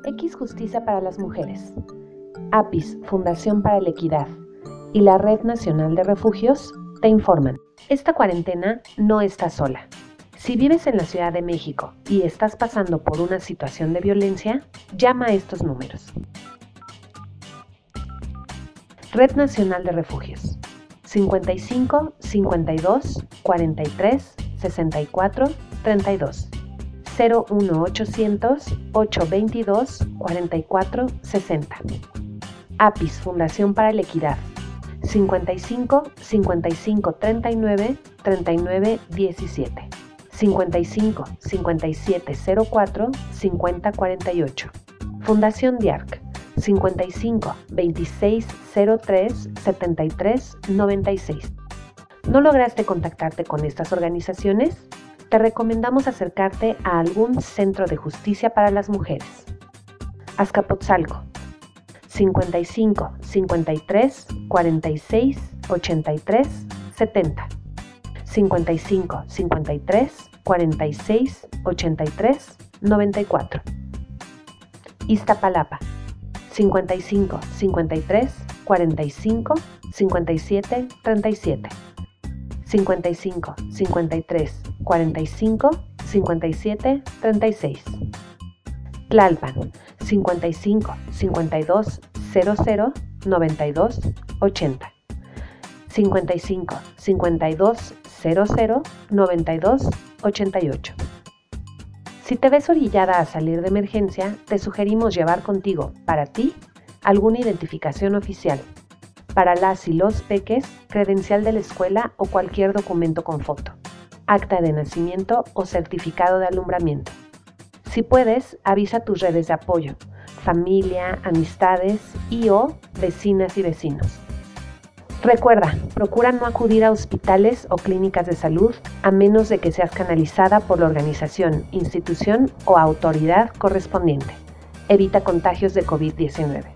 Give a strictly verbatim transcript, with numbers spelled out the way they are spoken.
X Justicia para las Mujeres, APIS, Fundación para la Equidad y la Red Nacional de Refugios te informan. Esta cuarentena no está sola. Si vives en la Ciudad de México y estás pasando por una situación de violencia, llama a estos números. Red Nacional de Refugios cincuenta y cinco, cincuenta y dos, cuarenta y tres, sesenta y cuatro, treinta y dos cero uno ochocientos, ochocientos veintidós, cuarenta y cuatro, sesenta. APIS, Fundación para la Equidad cincuenta y cinco, cincuenta y cinco, treinta y nueve, treinta y nueve, diecisiete cincuenta y cinco, cincuenta y siete, cero cuatro, cincuenta, cuarenta y ocho. Fundación DIARC cincuenta y cinco, veintiséis, cero tres, setenta y tres, noventa y seis. ¿No lograste contactarte con estas organizaciones? Te recomendamos acercarte a algún centro de justicia para las mujeres. Azcapotzalco cincuenta y cinco, cincuenta y tres, cuarenta y seis, ochenta y tres, setenta cincuenta y cinco, cincuenta y tres, cuarenta y seis, ochenta y tres, noventa y cuatro. Iztapalapa cincuenta y cinco, cincuenta y tres, cuarenta y cinco, cincuenta y siete, treinta y siete cincuenta y cinco, cincuenta y tres, cuarenta y cinco, cincuenta y siete, treinta y seis. Tlalpan cincuenta y cinco, cincuenta y dos, cero cero, noventa y dos, ochenta cincuenta y cinco, cincuenta y dos, cero cero, noventa y dos, ochenta y ocho. Si te ves orillada a salir de emergencia, te sugerimos llevar contigo, para ti, alguna identificación oficial. Para las y los peques, credencial de la escuela o cualquier documento con foto, acta de nacimiento o certificado de alumbramiento. Si puedes, avisa a tus redes de apoyo, familia, amistades y o vecinas y vecinos. Recuerda, procura no acudir a hospitales o clínicas de salud a menos de que seas canalizada por la organización, institución o autoridad correspondiente. Evita contagios de covid diecinueve.